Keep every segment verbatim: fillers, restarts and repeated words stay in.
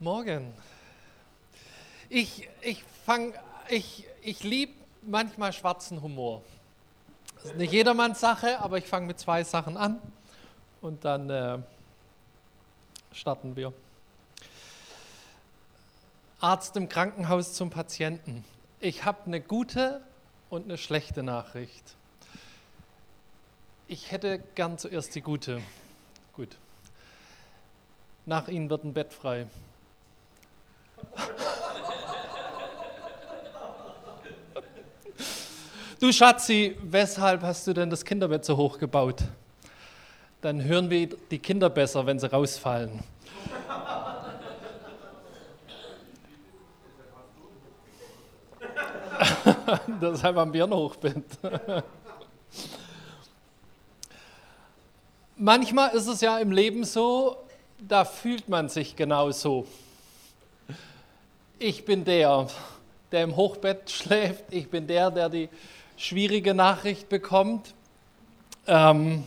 Morgen. Ich, ich, fang, ich, ich liebe manchmal schwarzen Humor. Das ist nicht jedermanns Sache, aber ich fange mit zwei Sachen an und dann äh, starten wir. Arzt im Krankenhaus zum Patienten. Ich habe eine gute und eine schlechte Nachricht. Ich hätte gern zuerst die gute. Gut. Nach Ihnen wird ein Bett frei. Du Schatzi, weshalb hast du denn das Kinderbett so hoch gebaut? Dann hören wir die Kinder besser, wenn sie rausfallen. Deshalb haben wir ein Hochbett. Manchmal ist es ja im Leben so, da fühlt man sich genauso. Ich bin der, der im Hochbett schläft. Ich bin der, der die schwierige Nachricht bekommt. Ähm,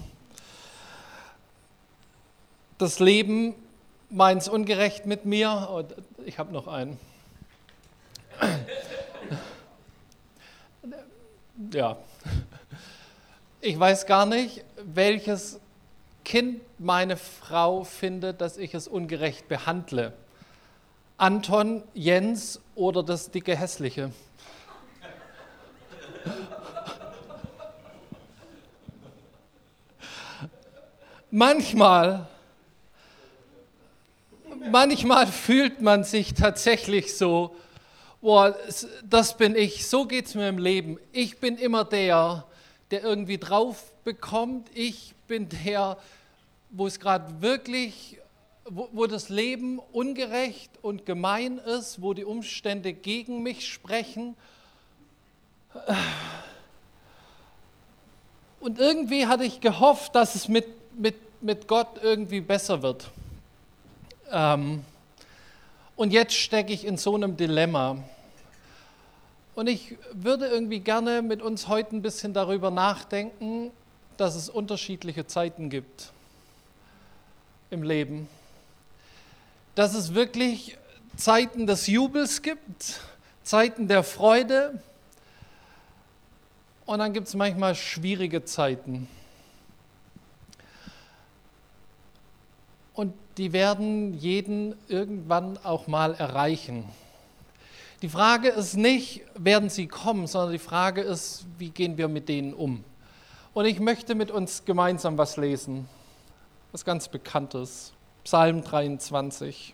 das Leben meint's ungerecht mit mir. Oh, ich habe noch einen. Ja. Ich weiß gar nicht, welches Kind meine Frau findet, dass ich es ungerecht behandle. Anton, Jens oder das dicke Hässliche. Manchmal, manchmal fühlt man sich tatsächlich so, boah, das bin ich, so geht es mir im Leben. Ich bin immer der, der irgendwie drauf bekommt. Ich bin der, wo es gerade wirklich, wo, wo das Leben ungerecht und gemein ist, wo die Umstände gegen mich sprechen. Und irgendwie hatte ich gehofft, dass es mit, mit, mit Gott irgendwie besser wird. Ähm, und jetzt stecke ich in so einem Dilemma. Und ich würde irgendwie gerne mit uns heute ein bisschen darüber nachdenken, dass es unterschiedliche Zeiten gibt im Leben. Dass es wirklich Zeiten des Jubels gibt, Zeiten der Freude und dann gibt es manchmal schwierige Zeiten. Und die werden jeden irgendwann auch mal erreichen. Die Frage ist nicht, werden sie kommen, sondern die Frage ist, wie gehen wir mit denen um? Und ich möchte mit uns gemeinsam was lesen, was ganz Bekanntes, Psalm dreiundzwanzig.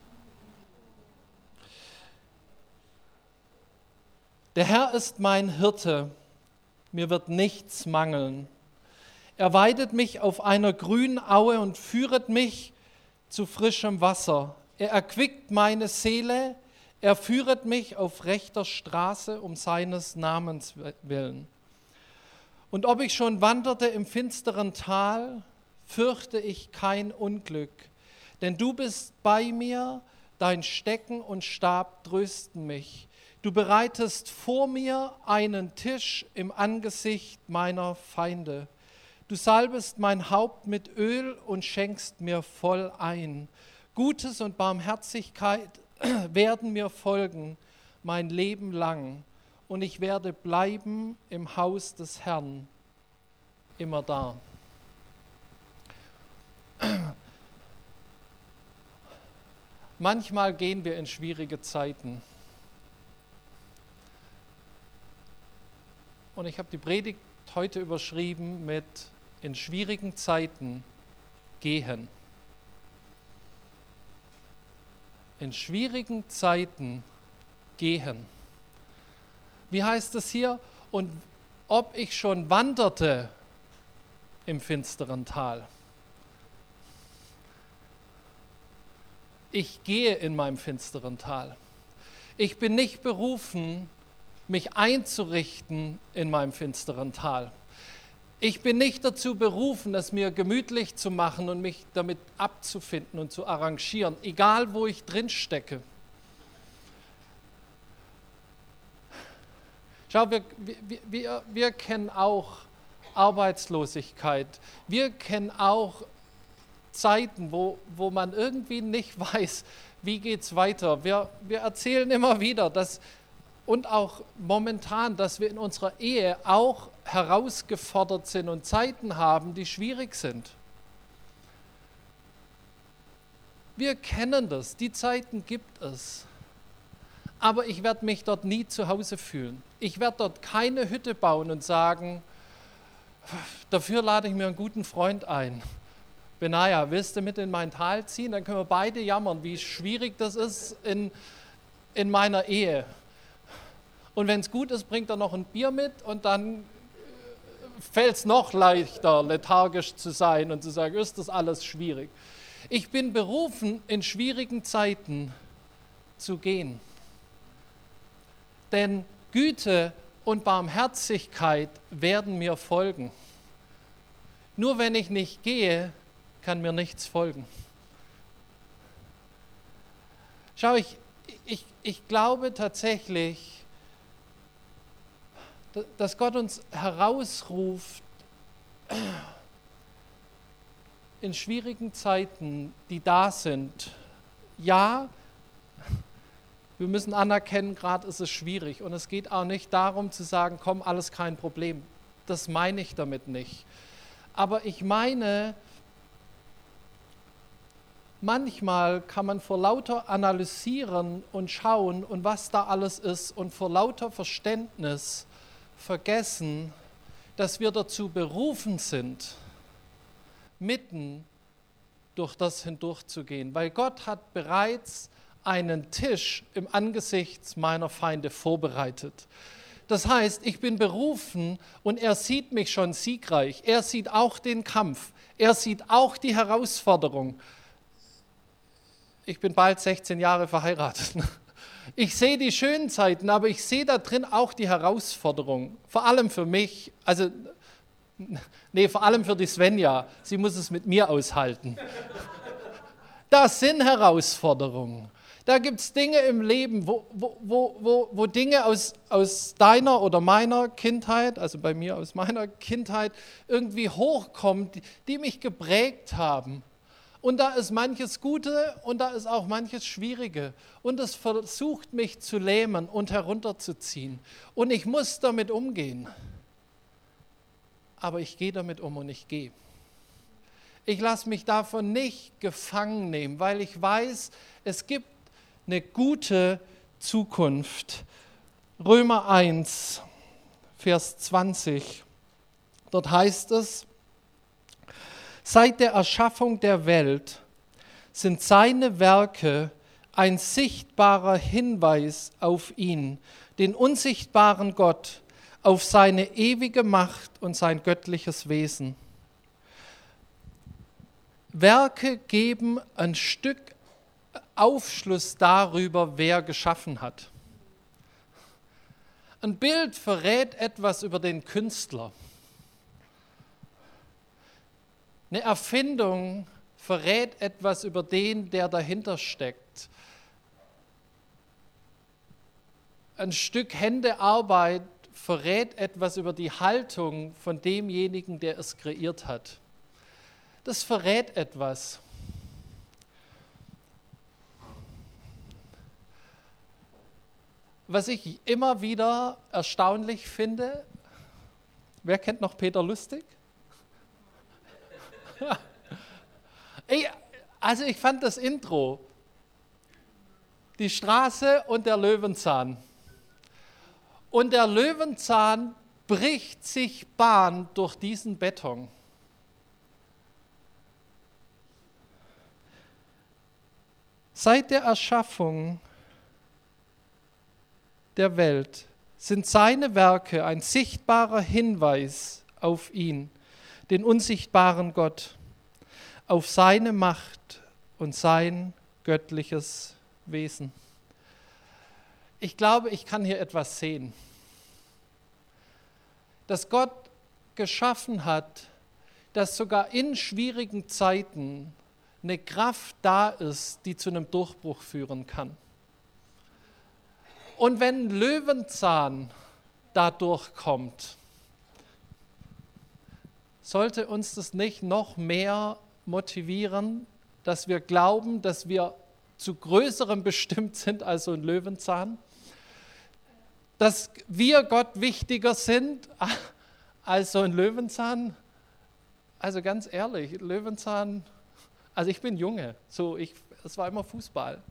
Der Herr ist mein Hirte, mir wird nichts mangeln. Er weidet mich auf einer grünen Aue und führet mich zu frischem Wasser. Er erquickt meine Seele, er führet mich auf rechter Straße um seines Namens willen. Und ob ich schon wanderte im finsteren Tal, fürchte ich kein Unglück, denn du bist bei mir, dein Stecken und Stab trösten mich. Du bereitest vor mir einen Tisch im Angesicht meiner Feinde. Du salbest mein Haupt mit Öl und schenkst mir voll ein. Gutes und Barmherzigkeit werden mir folgen mein Leben lang, und ich werde bleiben im Haus des Herrn, immer da. Manchmal gehen wir in schwierige Zeiten. Und ich habe die Predigt heute überschrieben mit in schwierigen Zeiten gehen. In schwierigen Zeiten gehen. Wie heißt es hier? Und ob ich schon wanderte im finsteren Tal. Ich gehe in meinem finsteren Tal. Ich bin nicht berufen, mich einzurichten in meinem finsteren Tal. Ich bin nicht dazu berufen, es mir gemütlich zu machen und mich damit abzufinden und zu arrangieren, egal wo ich drin stecke. Schau, wir, wir, wir, wir kennen auch Arbeitslosigkeit. Wir kennen auch Zeiten, wo, wo man irgendwie nicht weiß, wie geht es weiter? Wir, wir erzählen immer wieder, dass, und auch momentan, dass wir in unserer Ehe auch herausgefordert sind und Zeiten haben, die schwierig sind. Wir kennen das, die Zeiten gibt es. Aber ich werde mich dort nie zu Hause fühlen. Ich werde dort keine Hütte bauen und sagen, dafür lade ich mir einen guten Freund ein. Benaja, willst du mit in mein Tal ziehen? Dann können wir beide jammern, wie schwierig das ist in, in meiner Ehe. Und wenn es gut ist, bringt er noch ein Bier mit und dann fällt es noch leichter, lethargisch zu sein und zu sagen, ist das alles schwierig. Ich bin berufen, in schwierigen Zeiten zu gehen. Denn Güte und Barmherzigkeit werden mir folgen. Nur wenn ich nicht gehe, kann mir nichts folgen. Schau, ich, ich, ich glaube tatsächlich, dass Gott uns herausruft, in schwierigen Zeiten, die da sind. Ja, wir müssen anerkennen, gerade ist es schwierig. Und es geht auch nicht darum zu sagen, komm, alles kein Problem. Das meine ich damit nicht. Aber ich meine, manchmal kann man vor lauter Analysieren und schauen und was da alles ist und vor lauter Verständnis vergessen, dass wir dazu berufen sind, mitten durch das hindurchzugehen. Weil Gott hat bereits einen Tisch im Angesicht meiner Feinde vorbereitet. Das heißt, ich bin berufen und er sieht mich schon siegreich. Er sieht auch den Kampf. Er sieht auch die Herausforderung. Ich bin bald sechzehn Jahre verheiratet. Ich sehe die schönen Zeiten, aber ich sehe da drin auch die Herausforderung. Vor allem für mich, also, nee, vor allem für die Svenja. Sie muss es mit mir aushalten. Das sind Herausforderungen. Da gibt es Dinge im Leben, wo, wo, wo, wo, wo Dinge aus, aus deiner oder meiner Kindheit, also bei mir aus meiner Kindheit, irgendwie hochkommen, die, die mich geprägt haben. Und da ist manches Gute und da ist auch manches Schwierige. Und es versucht mich zu lähmen und herunterzuziehen. Und ich muss damit umgehen. Aber ich gehe damit um und ich gehe. Ich lasse mich davon nicht gefangen nehmen, weil ich weiß, es gibt eine gute Zukunft. Römer eins, Vers zwanzig. Dort heißt es, seit der Erschaffung der Welt sind seine Werke ein sichtbarer Hinweis auf ihn, den unsichtbaren Gott, auf seine ewige Macht und sein göttliches Wesen. Werke geben ein Stück Aufschluss darüber, wer geschaffen hat. Ein Bild verrät etwas über den Künstler. Eine Erfindung verrät etwas über den, der dahinter steckt. Ein Stück Händearbeit verrät etwas über die Haltung von demjenigen, der es kreiert hat. Das verrät etwas. Was ich immer wieder erstaunlich finde, wer kennt noch Peter Lustig? Ja. Ich, also ich fand das Intro, die Straße und der Löwenzahn. Und der Löwenzahn bricht sich Bahn durch diesen Beton. Seit der Erschaffung der Welt sind seine Werke ein sichtbarer Hinweis auf ihn, den unsichtbaren Gott, auf seine Macht und sein göttliches Wesen. Ich glaube, ich kann hier etwas sehen, dass Gott geschaffen hat, dass sogar in schwierigen Zeiten eine Kraft da ist, die zu einem Durchbruch führen kann. Und wenn Löwenzahn da durchkommt, sollte uns das nicht noch mehr motivieren, dass wir glauben, dass wir zu Größerem bestimmt sind als so ein Löwenzahn, dass wir Gott wichtiger sind als so ein Löwenzahn. Also ganz ehrlich, Löwenzahn, also ich bin Junge, so ich, es war immer Fußball.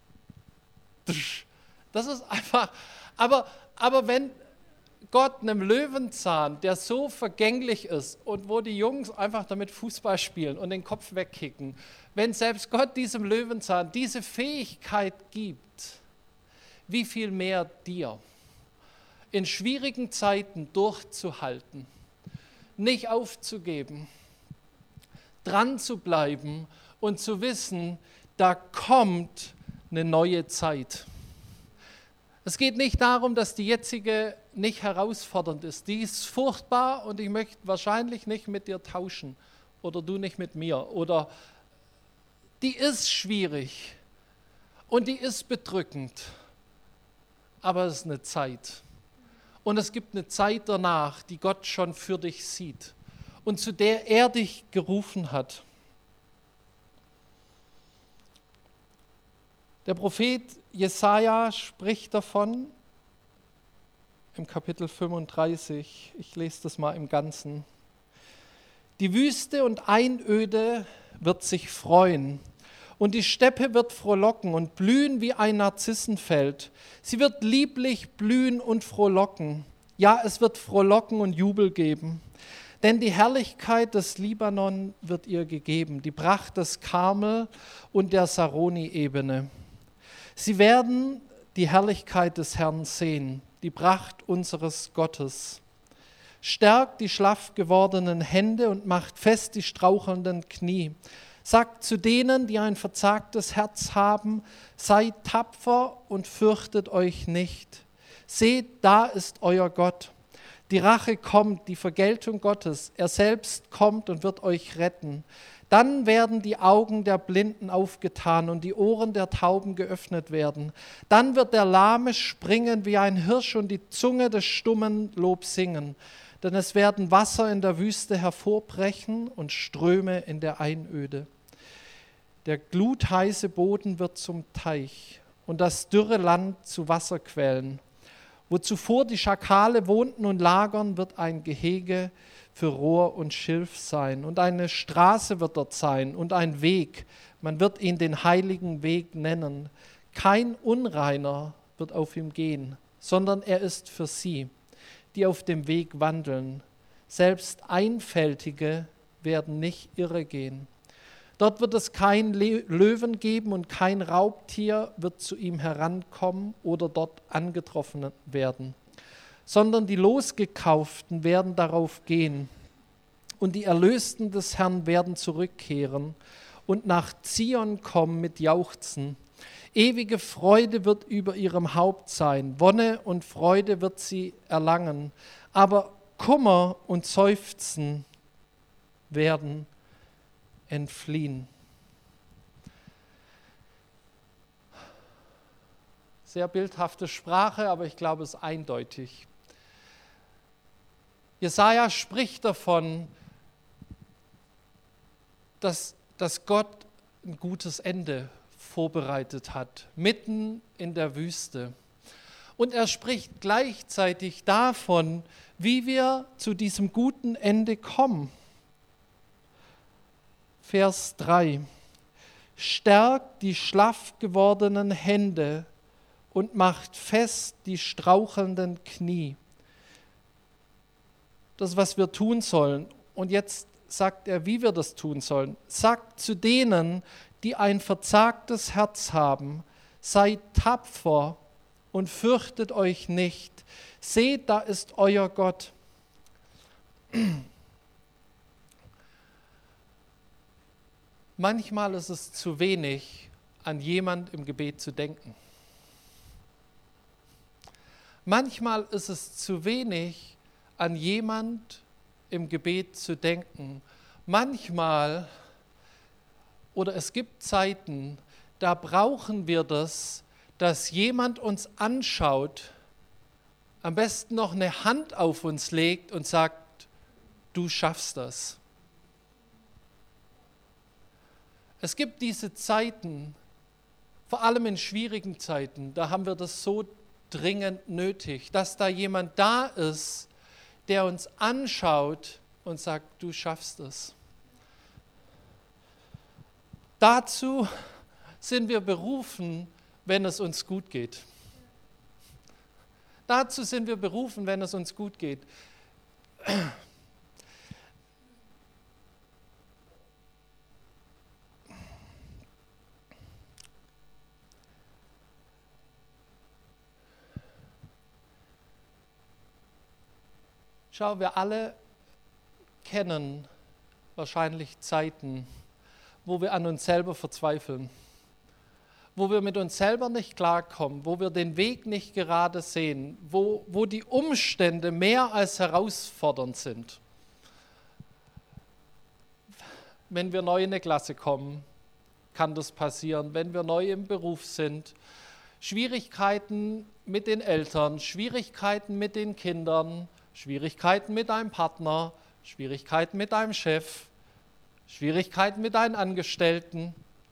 Das ist einfach, aber, aber wenn Gott einem Löwenzahn, der so vergänglich ist und wo die Jungs einfach damit Fußball spielen und den Kopf wegkicken, wenn selbst Gott diesem Löwenzahn diese Fähigkeit gibt, wie viel mehr dir, in schwierigen Zeiten durchzuhalten, nicht aufzugeben, dran zu bleiben und zu wissen, da kommt eine neue Zeit. Es geht nicht darum, dass die jetzige nicht herausfordernd ist. Die ist furchtbar und ich möchte wahrscheinlich nicht mit dir tauschen oder du nicht mit mir. Oder die ist schwierig und die ist bedrückend, aber es ist eine Zeit. Und es gibt eine Zeit danach, die Gott schon für dich sieht und zu der er dich gerufen hat. Der Prophet Jesaja spricht davon im Kapitel fünfunddreißig. Ich lese das mal im Ganzen. Die Wüste und Einöde wird sich freuen und die Steppe wird frohlocken und blühen wie ein Narzissenfeld. Sie wird lieblich blühen und frohlocken. Ja, es wird Frohlocken und Jubel geben. Denn die Herrlichkeit des Libanon wird ihr gegeben, die Pracht des Karmel und der Saroni-Ebene. Sie werden die Herrlichkeit des Herrn sehen, die Pracht unseres Gottes. Stärkt die schlaff gewordenen Hände und macht fest die strauchelnden Knie. Sagt zu denen, die ein verzagtes Herz haben, seid tapfer und fürchtet euch nicht. Seht, da ist euer Gott. Die Rache kommt, die Vergeltung Gottes. Er selbst kommt und wird euch retten. Dann werden die Augen der Blinden aufgetan und die Ohren der Tauben geöffnet werden. Dann wird der Lahme springen wie ein Hirsch und die Zunge des Stummen Lob singen. Denn es werden Wasser in der Wüste hervorbrechen und Ströme in der Einöde. Der glutheiße Boden wird zum Teich und das dürre Land zu Wasserquellen. Wo zuvor die Schakale wohnten und lagern, wird ein Gehege für Rohr und Schilf sein. Und eine Straße wird dort sein und ein Weg. Man wird ihn den heiligen Weg nennen. Kein Unreiner wird auf ihm gehen, sondern er ist für sie, die auf dem Weg wandeln. Selbst Einfältige werden nicht irre gehen. Dort wird es kein Löwen geben und kein Raubtier wird zu ihm herankommen oder dort angetroffen werden, sondern die Losgekauften werden darauf gehen und die Erlösten des Herrn werden zurückkehren und nach Zion kommen mit Jauchzen. Ewige Freude wird über ihrem Haupt sein, Wonne und Freude wird sie erlangen, aber Kummer und Seufzen werden entfliehen. Sehr bildhafte Sprache, aber ich glaube, es ist eindeutig. Jesaja spricht davon, dass, dass Gott ein gutes Ende vorbereitet hat, mitten in der Wüste. Und er spricht gleichzeitig davon, wie wir zu diesem guten Ende kommen. Vers drei. Stärkt die schlaff gewordenen Hände und macht fest die strauchelnden Knie. Das, was wir tun sollen. Und jetzt sagt er, wie wir das tun sollen. Sagt zu denen, die ein verzagtes Herz haben, seid tapfer und fürchtet euch nicht. Seht, da ist euer Gott. Manchmal ist es zu wenig, an jemand im Gebet zu denken. Manchmal ist es zu wenig, an jemand im Gebet zu denken. Manchmal, oder es gibt Zeiten, da brauchen wir das, dass jemand uns anschaut, am besten noch eine Hand auf uns legt und sagt, du schaffst das. Es gibt diese Zeiten, Vor allem in schwierigen Zeiten, da haben wir das so dringend nötig, dass da jemand da ist, der uns anschaut und sagt, du schaffst es. Dazu sind wir berufen, wenn es uns gut geht. Dazu sind wir berufen, wenn es uns gut geht. Schau, wir alle kennen wahrscheinlich Zeiten, wo wir an uns selber verzweifeln, wo wir mit uns selber nicht klarkommen, wo wir den Weg nicht gerade sehen, wo, wo die Umstände mehr als herausfordernd sind. Wenn wir neu in eine Klasse kommen, kann das passieren, wenn wir neu im Beruf sind. Schwierigkeiten mit den Eltern, Schwierigkeiten mit den Kindern, Schwierigkeiten mit deinem Partner, Schwierigkeiten mit deinem Chef, Schwierigkeiten mit deinen Angestellten.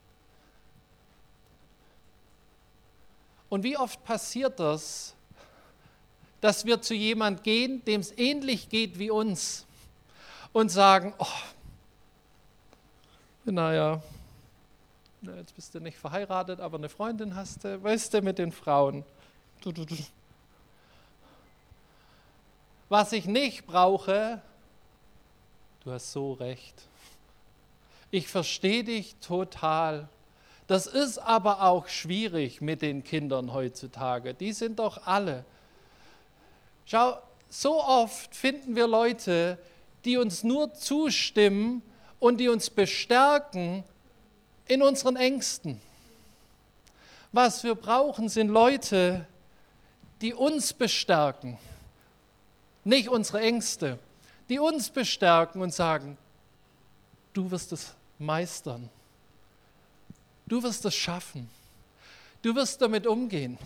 Und wie oft passiert das, dass wir zu jemandem gehen, dem es ähnlich geht wie uns und sagen, oh, naja, jetzt bist du nicht verheiratet, aber eine Freundin hast du, weißt du, mit den Frauen. Du, du, du. Was ich nicht brauche, du hast so recht. Ich verstehe dich total. Das ist aber auch schwierig mit den Kindern heutzutage. Die sind doch alle. Schau, so oft finden wir Leute, die uns nur zustimmen und die uns bestärken in unseren Ängsten. Was wir brauchen, sind Leute, die uns bestärken. Nicht unsere Ängste, die uns bestärken und sagen, du wirst es meistern. Du wirst es schaffen. Du wirst damit umgehen.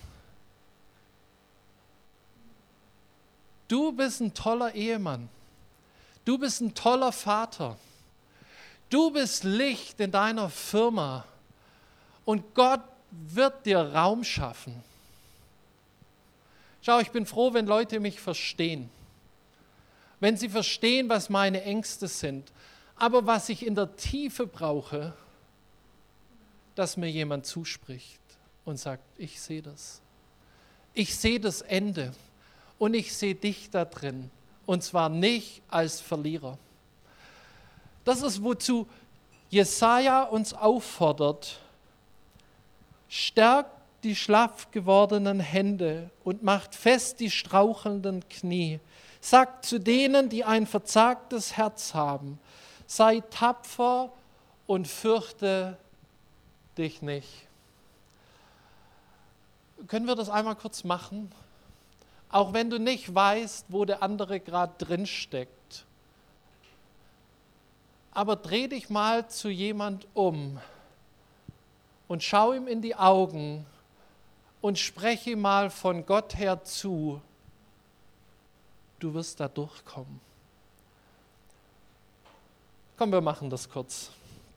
Du bist ein toller Ehemann. Du bist ein toller Vater. Du bist Licht in deiner Firma. Und Gott wird dir Raum schaffen. Schau, ich bin froh, wenn Leute mich verstehen. Wenn sie verstehen, was meine Ängste sind. Aber was ich in der Tiefe brauche, dass mir jemand zuspricht und sagt, ich sehe das. Ich sehe das Ende und ich sehe dich da drin. Und zwar nicht als Verlierer. Das ist, wozu Jesaja uns auffordert. Stärkt die schlaff gewordenen Hände und macht fest die strauchelnden Knie. Sagt zu denen, die ein verzagtes Herz haben, sei tapfer und fürchte dich nicht. Können wir das einmal kurz machen? Auch wenn du nicht weißt, wo der andere gerade drin steckt. Aber dreh dich mal zu jemand um und schau ihm in die Augen und spreche ihm mal von Gott her zu. Du wirst da durchkommen. Komm, wir machen das kurz.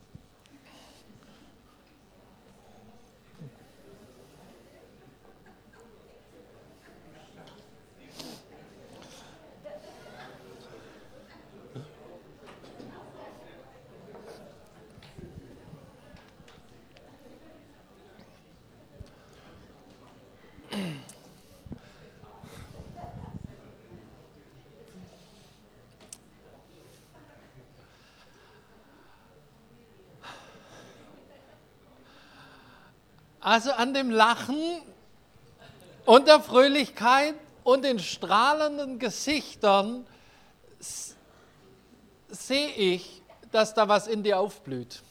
Also an dem Lachen und der Fröhlichkeit und den strahlenden Gesichtern sehe ich, dass da was in dir aufblüht.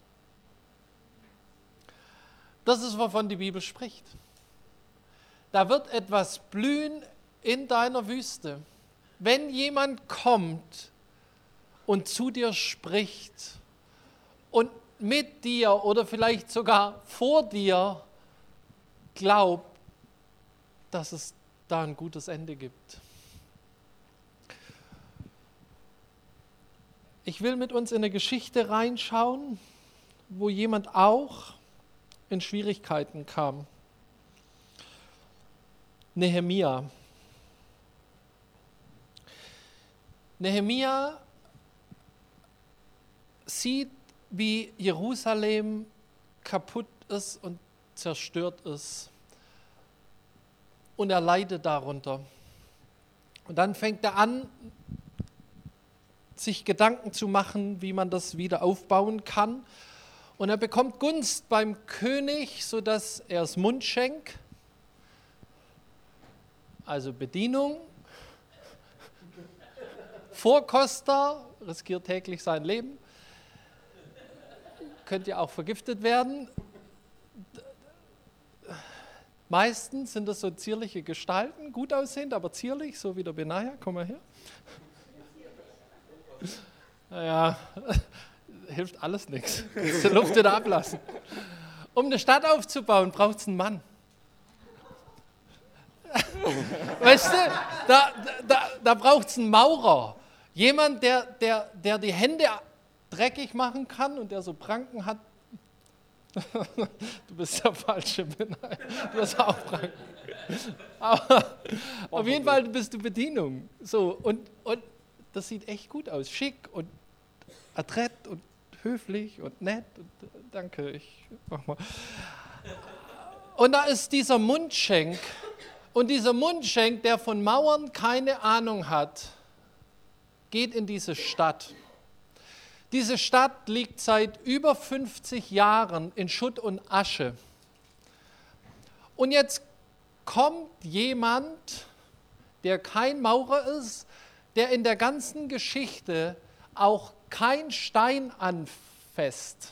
Das ist, wovon die Bibel spricht. Da wird etwas blühen in deiner Wüste. Wenn jemand kommt und zu dir spricht und mit dir oder vielleicht sogar vor dir glaubt, dass es da ein gutes Ende gibt. Ich will mit uns in eine Geschichte reinschauen, wo jemand auch in Schwierigkeiten kam. Nehemia. Nehemia sieht, wie Jerusalem kaputt ist und zerstört ist. Und er leidet darunter. Und dann fängt er an, sich Gedanken zu machen, wie man das wieder aufbauen kann. Und er bekommt Gunst beim König, sodass er das Mundschenk, also Bedienung, Vorkoster, riskiert täglich sein Leben, könnte ja auch vergiftet werden. Meistens sind das so zierliche Gestalten, gut aussehend, aber zierlich, so wie der Benaja. Komm mal her. Naja, hilft alles nichts. Die Luft wieder ablassen. Um eine Stadt aufzubauen, braucht es einen Mann. Weißt du, da, da, da braucht es einen Maurer. Jemand, der, der, der die Hände dreckig machen kann und der so Pranken hat. Du bist der falsche Benaja. Du hast auch Pranken. Aber auf jeden Fall bist du Bedienung. So, und, und das sieht echt gut aus. Schick und adrett und höflich und nett. Und, danke, ich mach mal. Und da ist dieser Mundschenk. Und dieser Mundschenk, der von Mauern keine Ahnung hat, geht in diese Stadt. Diese Stadt liegt seit über fünfzig Jahren in Schutt und Asche. Und jetzt kommt jemand, der kein Maurer ist, der in der ganzen Geschichte auch kein Stein anfasst.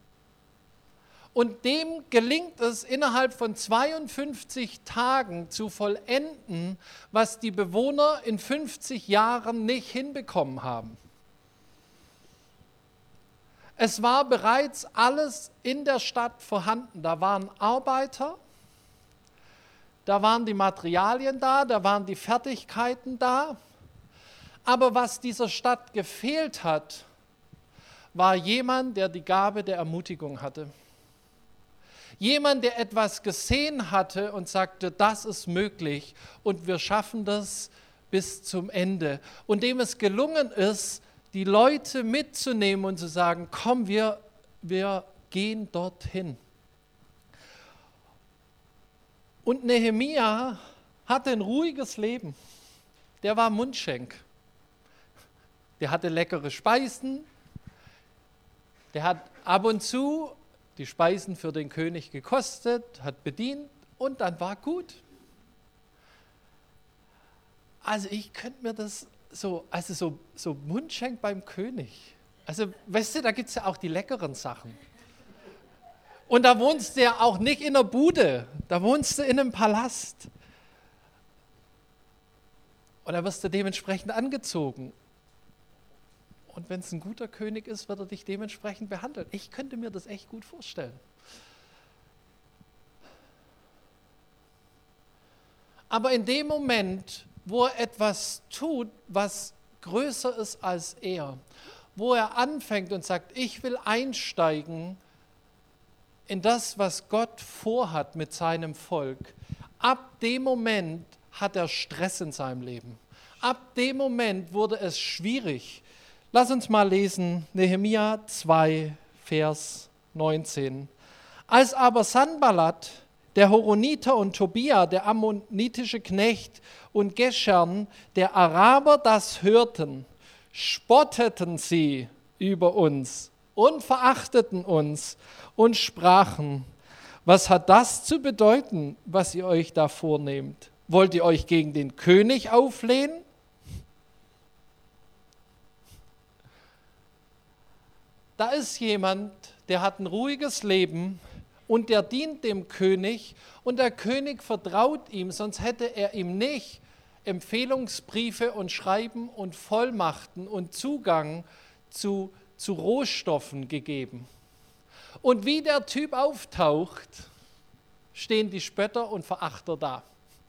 Und dem gelingt es innerhalb von zweiundfünfzig Tagen zu vollenden, was die Bewohner in fünfzig Jahren nicht hinbekommen haben. Es war bereits alles in der Stadt vorhanden. Da waren Arbeiter, da waren die Materialien da, da waren die Fertigkeiten da. Aber was dieser Stadt gefehlt hat, war jemand, der die Gabe der Ermutigung hatte. Jemand, der etwas gesehen hatte und sagte, das ist möglich und wir schaffen das bis zum Ende. Und dem es gelungen ist, die Leute mitzunehmen und zu sagen, komm, wir, wir gehen dorthin. Und Nehemia hatte ein ruhiges Leben. Der war Mundschenk. Der hatte leckere Speisen. Der hat ab und zu die Speisen für den König gekostet, hat bedient und dann war gut. Also ich könnte mir das so, also so, so Mundschenk beim König. Also weißt du, da gibt es ja auch die leckeren Sachen. Und da wohnst du ja auch nicht in einer Bude, da wohnst du in einem Palast. Und da wirst du dementsprechend angezogen. Und wenn es ein guter König ist, wird er dich dementsprechend behandeln. Ich könnte mir das echt gut vorstellen. Aber in dem Moment, wo er etwas tut, was größer ist als er, wo er anfängt und sagt, ich will einsteigen in das, was Gott vorhat mit seinem Volk, ab dem Moment hat er Stress in seinem Leben. Ab dem Moment wurde es schwierig. Lass uns mal lesen, Nehemia zwei, Vers neunzehn. Als aber Sanballat, der Horoniter, und Tobia, der ammonitische Knecht, und Geschern, der Araber, das hörten, spotteten sie über uns und verachteten uns und sprachen, was hat das zu bedeuten, was ihr euch da vornehmt? Wollt ihr euch gegen den König auflehnen? Da ist jemand, der hat ein ruhiges Leben und der dient dem König und der König vertraut ihm, sonst hätte er ihm nicht Empfehlungsbriefe und Schreiben und Vollmachten und Zugang zu, zu Rohstoffen gegeben. Und wie der Typ auftaucht, stehen die Spötter und Verachter da.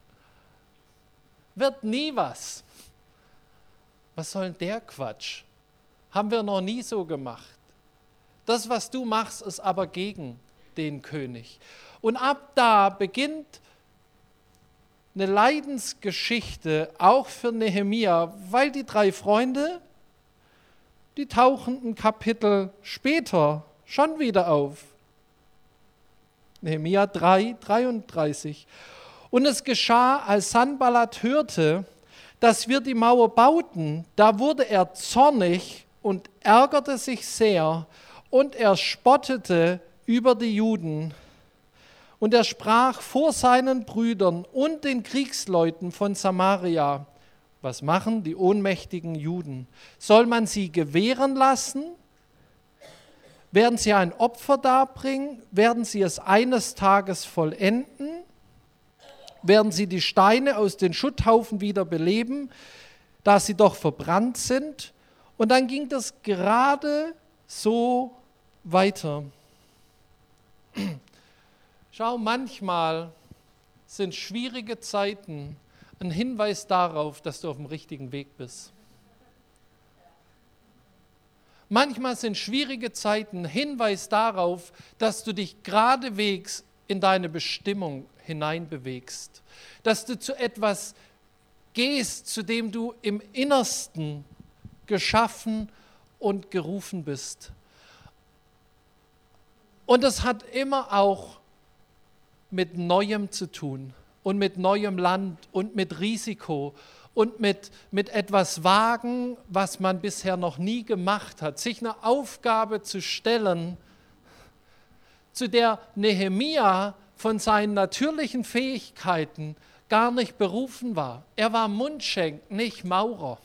Wird nie was. Was soll denn der Quatsch? Haben wir noch nie so gemacht. Das, was du machst, ist aber gegen den König. Und ab da beginnt eine Leidensgeschichte auch für Nehemia, weil die drei Freunde, die tauchen ein Kapitel später schon wieder auf. Nehemia drei, dreiunddreißig. Und es geschah, als Sanballat hörte, dass wir die Mauer bauten, da wurde er zornig und ärgerte sich sehr und er spottete über die Juden. Und er sprach vor seinen Brüdern und den Kriegsleuten von Samaria: Was machen die ohnmächtigen Juden? Soll man sie gewähren lassen? Werden sie ein Opfer darbringen? Werden sie es eines Tages vollenden? Werden sie die Steine aus den Schutthaufen wieder beleben, da sie doch verbrannt sind? Und dann ging das gerade so weiter. Schau, manchmal sind schwierige Zeiten ein Hinweis darauf, dass du auf dem richtigen Weg bist. Manchmal sind schwierige Zeiten ein Hinweis darauf, dass du dich geradewegs in deine Bestimmung hineinbewegst, dass du zu etwas gehst, zu dem du im Innersten geschaffen und gerufen bist. Und das hat immer auch mit Neuem zu tun und mit neuem Land und mit Risiko und mit, mit etwas wagen, was man bisher noch nie gemacht hat. Sich eine Aufgabe zu stellen, zu der Nehemia von seinen natürlichen Fähigkeiten gar nicht berufen war. Er war Mundschenk, nicht Maurer.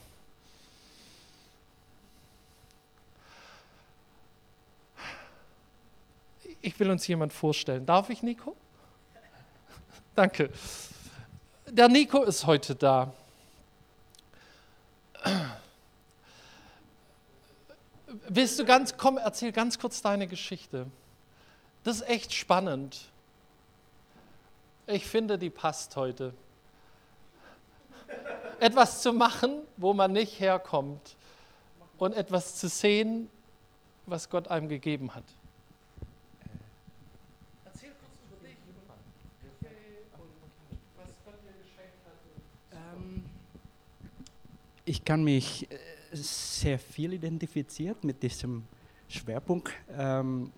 Ich will uns jemand vorstellen. Darf ich, Nico? Danke. Der Nico ist heute da. Willst du ganz, komm, erzähl ganz kurz deine Geschichte. Das ist echt spannend. Ich finde, die passt heute. Etwas zu machen, wo man nicht herkommt und etwas zu sehen, was Gott einem gegeben hat. Erzähl kurz über dich und was Gott dir geschenkt hat. Ähm, ich kann mich sehr viel identifizieren mit diesem Schwerpunkt. Ähm,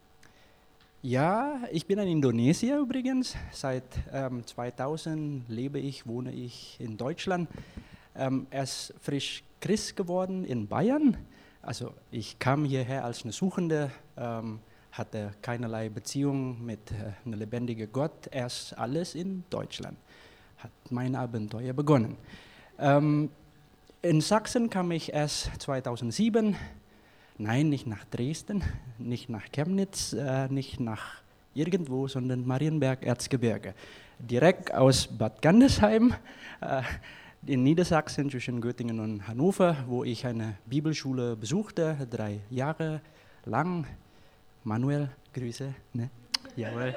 Ja, ich bin ein Indonesier übrigens. Seit ähm, zweitausend lebe ich, wohne ich in Deutschland. Ähm, erst frisch Christ geworden in Bayern. Also ich kam hierher als eine Suchende, ähm, hatte keinerlei Beziehung mit äh, einem lebendigen Gott. Erst alles in Deutschland hat mein Abenteuer begonnen. Ähm, in Sachsen kam ich erst zweitausendsieben. Nein, nicht nach Dresden, nicht nach Chemnitz, äh, nicht nach irgendwo, sondern Marienberg, Erzgebirge. Direkt aus Bad Gandersheim äh, in Niedersachsen zwischen Göttingen und Hannover, wo ich eine Bibelschule besuchte, drei Jahre lang. Manuel, Grüße. Ne? Jawohl.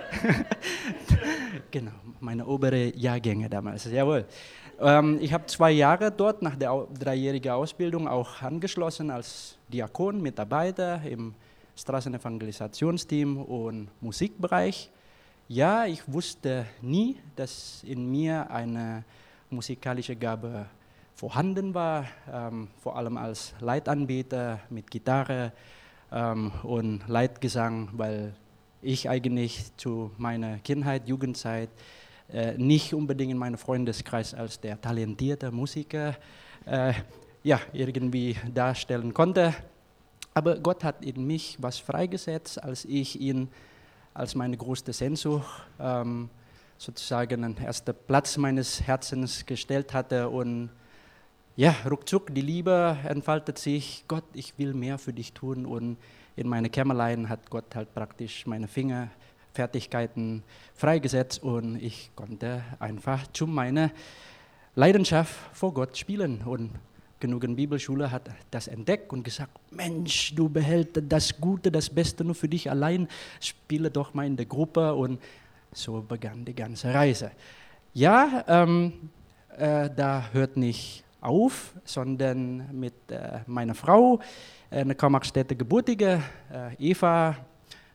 Genau, meine obere Jahrgänge damals, jawohl. Ähm, ich habe zwei Jahre dort nach der au- dreijährigen Ausbildung auch angeschlossen als Diakon, Mitarbeiter im Straßenevangelisationsteam und Musikbereich. Ja, ich wusste nie, dass in mir eine musikalische Gabe vorhanden war, ähm, vor allem als Leitanbieter mit Gitarre ähm, und Leitgesang, weil ich eigentlich zu meiner Kindheit, Jugendzeit äh, nicht unbedingt in meinem Freundeskreis als der talentierte Musiker äh, ja, irgendwie darstellen konnte. Aber Gott hat in mich was freigesetzt, als ich ihn als meine größte Sehnsucht ähm, sozusagen an ersten Platz meines Herzens gestellt hatte. Und ja, ruckzuck, die Liebe entfaltet sich. Gott, ich will mehr für dich tun. Und in meine Kämmerlein hat Gott halt praktisch meine Fingerfertigkeiten freigesetzt und ich konnte einfach zu meiner Leidenschaft vor Gott spielen. Und genügend Bibelschule hat das entdeckt und gesagt, Mensch, du behältst das Gute, das Beste nur für dich allein, spiele doch mal in der Gruppe. Und so begann die ganze Reise. Ja, ähm, äh, da hört nicht auf, sondern mit äh, meiner Frau, eine Karl-Marx-Städter Gebürtige, äh, Eva,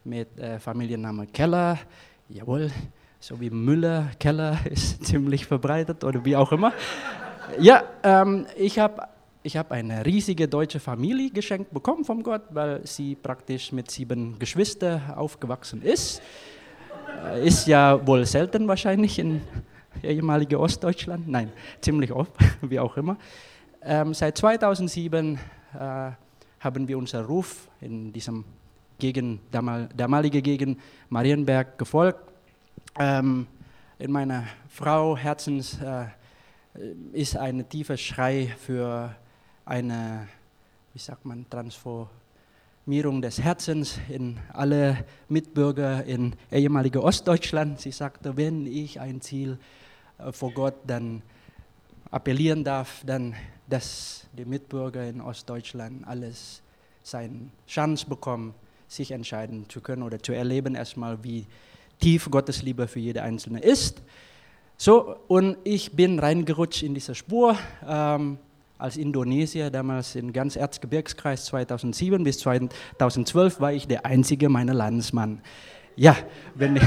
mit äh, Familienname Keller, jawohl, so wie Müller, Keller ist ziemlich verbreitet oder wie auch immer. Ja, ähm, ich habe ich hab eine riesige deutsche Familie geschenkt bekommen von Gott, weil sie praktisch mit sieben Geschwistern aufgewachsen ist. Äh, ist ja wohl selten wahrscheinlich in ehemaligen Ostdeutschland, nein, ziemlich oft, wie auch immer. Ähm, seit zweitausendsieben äh, haben wir unseren Ruf in diesem Gegend, damal, damalige Gegend Marienberg gefolgt. Ähm, in meiner Frau Herzens äh, ist ein tiefer Schrei für eine, wie sagt man, Transformierung des Herzens in alle Mitbürger in ehemaligen Ostdeutschland. Sie sagte, wenn ich ein Ziel äh, vor Gott dann appellieren darf, dann, dass die Mitbürger in Ostdeutschland alles seine Chance bekommen, sich entscheiden zu können oder zu erleben erstmal, wie tief Gottes Liebe für jede Einzelne ist. So, und ich bin reingerutscht in diese Spur. Ähm, als Indonesier, damals im ganz Erzgebirgskreis zweitausendsieben bis zweitausendzwölf, war ich der einzige meiner Landsmann. Ja, wenn ich,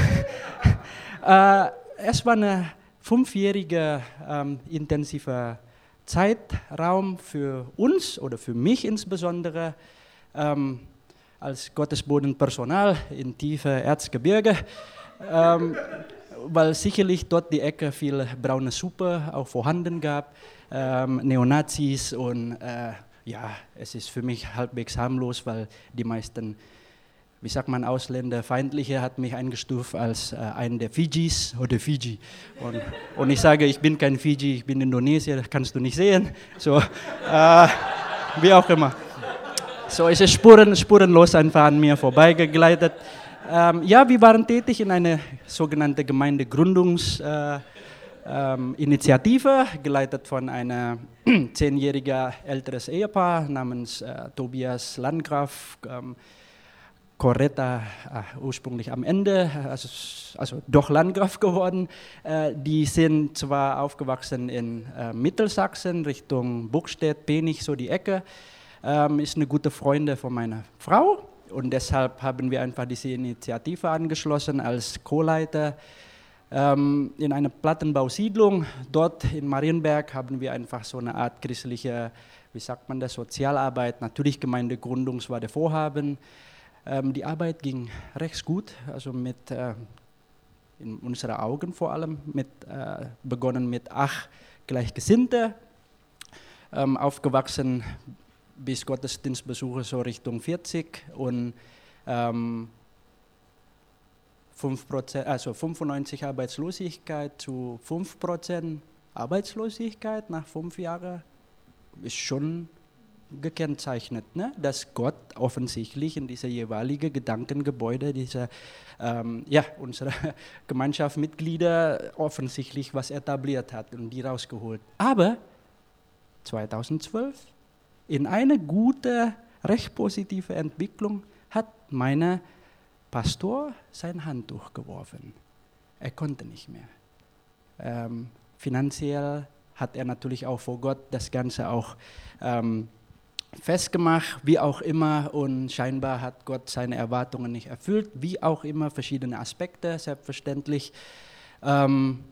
äh, es war ein fünfjähriger ähm, intensiver Zeitraum für uns oder für mich insbesondere ähm, als Gottesbodenpersonal in tiefe Erzgebirge. Ähm, weil sicherlich dort die Ecke viel braune Suppe auch vorhanden gab, ähm, Neonazis und äh, ja, es ist für mich halbwegs harmlos, weil die meisten, wie sagt man, Ausländerfeindliche hat mich eingestuft als äh, einen der Fijis oder Fiji. Und, und ich sage, ich bin kein Fiji, ich bin Indonesier, das kannst du nicht sehen. So, äh, wie auch immer. So ist es spuren, spurenlos einfach an mir vorbeigegleitet. Ähm, ja, wir waren tätig in einer sogenannten Gemeindegründungsinitiative, äh, ähm, geleitet von einem zehnjährigen älteres Ehepaar namens äh, Tobias Landgraf, ähm, Coretta, äh, ursprünglich am Ende, also, also doch Landgraf geworden. Äh, die sind zwar aufgewachsen in äh, Mittelsachsen, Richtung Buchstädt, Penich, so die Ecke, ähm, ist eine gute Freundin von meiner Frau. Und deshalb haben wir einfach diese Initiative angeschlossen als Co-Leiter ähm, in einer Plattenbausiedlung. Dort in Marienberg haben wir einfach so eine Art christliche, wie sagt man das, Sozialarbeit. Natürlich Gemeindegründung war der Vorhaben. Ähm, die Arbeit ging recht gut, also mit, äh, in unseren Augen vor allem, mit, äh, begonnen mit acht Gleichgesinnte, ähm, aufgewachsen bis Gottesdienstbesuche so Richtung vierzig und ähm, fünf Prozent, also fünfundneunzig Arbeitslosigkeit zu fünf Prozent Arbeitslosigkeit nach fünf Jahren ist schon gekennzeichnet, ne? Dass Gott offensichtlich in diese jeweilige Gedankengebäude, diese ähm, ja, unsere Gemeinschaftsmitglieder offensichtlich was etabliert hat und die rausgeholt. Aber zweitausendzwölf in eine gute, recht positive Entwicklung hat mein Pastor sein Handtuch geworfen. Er konnte nicht mehr. Ähm, finanziell hat er natürlich auch vor Gott das Ganze auch ähm, festgemacht, wie auch immer, und scheinbar hat Gott seine Erwartungen nicht erfüllt, wie auch immer, verschiedene Aspekte, selbstverständlich. Ähm,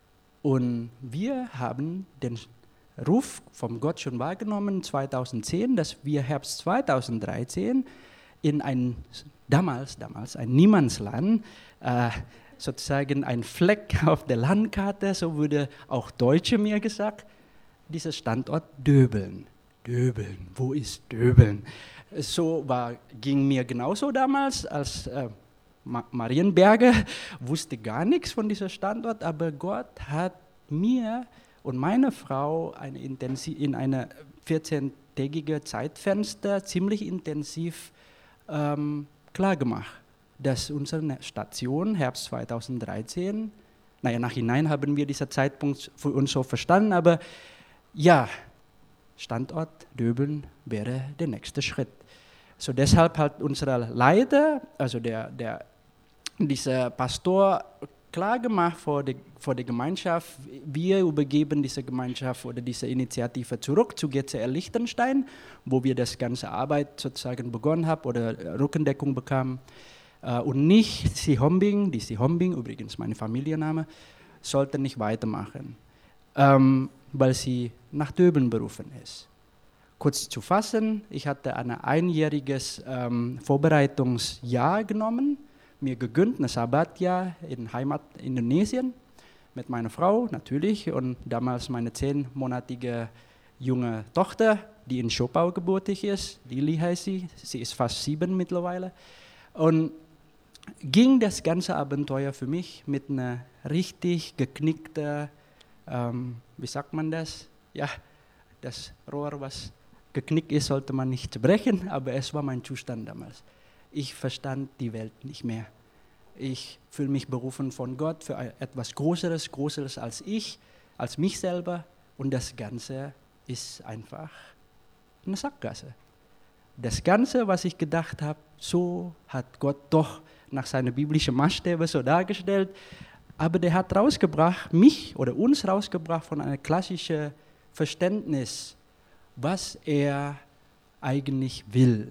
und wir haben den Ruf vom Gott schon wahrgenommen, zweitausendzehn, dass wir Herbst zweitausenddreizehn in ein, damals, damals ein Niemandsland, äh, sozusagen ein Fleck auf der Landkarte, so würde auch Deutsche mir gesagt, dieser Standort Döbeln. Döbeln, wo ist Döbeln? So war, ging mir genauso damals als äh, Ma- Marienberger, wusste gar nichts von diesem Standort, aber Gott hat mir und meine Frau eine intensiv, in einer vierzehntägigen Zeitfenster ziemlich intensiv ähm, klargemacht, dass unsere Station Herbst zweitausenddreizehn, naja, nachhinein haben wir diesen Zeitpunkt für uns so verstanden, aber ja, Standort Döbeln wäre der nächste Schritt. So deshalb hat unser Leiter, also der, der, dieser Pastor, klar gemacht vor der, vor der Gemeinschaft, wir übergeben diese Gemeinschaft oder diese Initiative zurück zu G C L Liechtenstein, wo wir das ganze Arbeit sozusagen begonnen haben oder Rückendeckung bekamen. äh, und nicht Sihombing, die Sihombing, übrigens mein Familienname, sollten nicht weitermachen, ähm, weil sie nach Döbeln berufen ist. Kurz zu fassen, ich hatte ein einjähriges ähm, Vorbereitungsjahr genommen, mir gegönnt, ein Sabbatjahr in Heimat Indonesien, mit meiner Frau natürlich und damals meine zehnmonatige junge Tochter, die in Schopau geburtig ist, Lili heißt sie, sie ist fast sieben mittlerweile. Und ging das ganze Abenteuer für mich mit einer richtig geknickten, ähm, wie sagt man das? Ja, das Rohr, was geknickt ist, sollte man nicht brechen, aber es war mein Zustand damals. Ich verstand die Welt nicht mehr. Ich fühle mich berufen von Gott für etwas Größeres, Größeres als ich, als mich selber und das Ganze ist einfach eine Sackgasse. Das Ganze, was ich gedacht habe, so hat Gott doch nach seinen biblischen Maßstäben so dargestellt, aber der hat rausgebracht, mich oder uns rausgebracht von einem klassischen Verständnis, was er eigentlich will.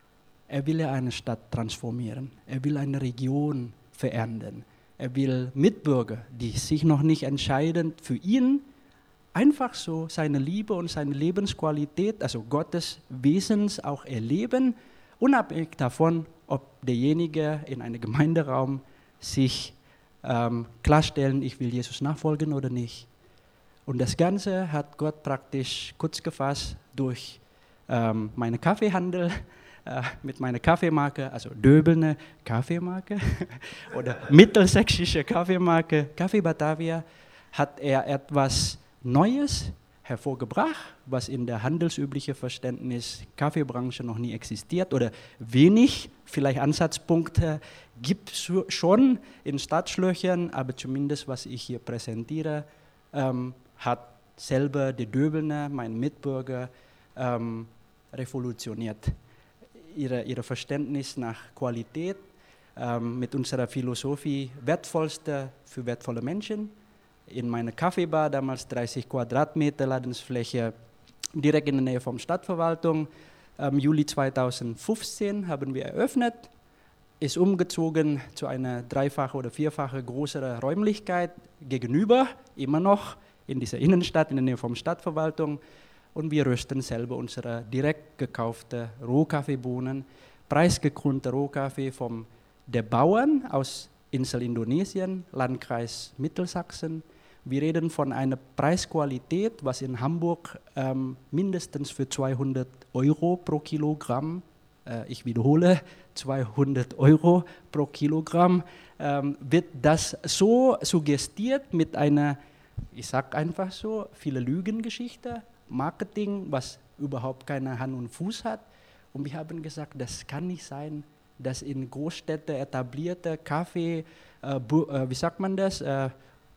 Er will eine Stadt transformieren, er will eine Region verändern, er will Mitbürger, die sich noch nicht entscheiden für ihn, einfach so seine Liebe und seine Lebensqualität, also Gottes Wesens auch erleben, unabhängig davon, ob derjenige in einem Gemeinderaum sich ähm, klarstellen, ich will Jesus nachfolgen oder nicht. Und das Ganze hat Gott praktisch kurz gefasst durch ähm, meinen Kaffeehandel, äh, mit meiner Kaffeemarke, also Döbelne Kaffeemarke oder mittelsächsische Kaffeemarke, Kaffee Batavia, hat er etwas Neues hervorgebracht, was in der handelsüblichen Verständnis Kaffeebranche noch nie existiert oder wenig, vielleicht Ansatzpunkte gibt es schon in Startschlöchern, aber zumindest was ich hier präsentiere, ähm, hat selber die Döbelner, mein Mitbürger, ähm, revolutioniert. Ihre, ihre Verständnis nach Qualität, ähm, mit unserer Philosophie wertvollste für wertvolle Menschen. In meiner Kaffeebar, damals dreißig Quadratmeter Ladensfläche, direkt in der Nähe vom Stadtverwaltung. Im Juli zweitausendfünfzehn haben wir eröffnet, ist umgezogen zu einer dreifache oder vierfache größere Räumlichkeit gegenüber, immer noch in dieser Innenstadt, in der Nähe vom Stadtverwaltung. Und wir rösten selber unsere direkt gekaufte Rohkaffeebohnen, preisgekrönte Rohkaffee vom der Bauern aus Insel Indonesien, Landkreis Mittelsachsen. Wir reden von einer Preisqualität, was in Hamburg ähm, mindestens für zweihundert Euro pro Kilogramm, äh, ich wiederhole, zweihundert Euro pro Kilogramm, ähm, wird das so suggestiert mit einer, ich sage einfach so, viele Lügengeschichte, Marketing, was überhaupt keine Hand und Fuß hat. Und wir haben gesagt, das kann nicht sein, dass in Großstädten etablierte Kaffee, äh, bu, äh, wie sagt man das, äh,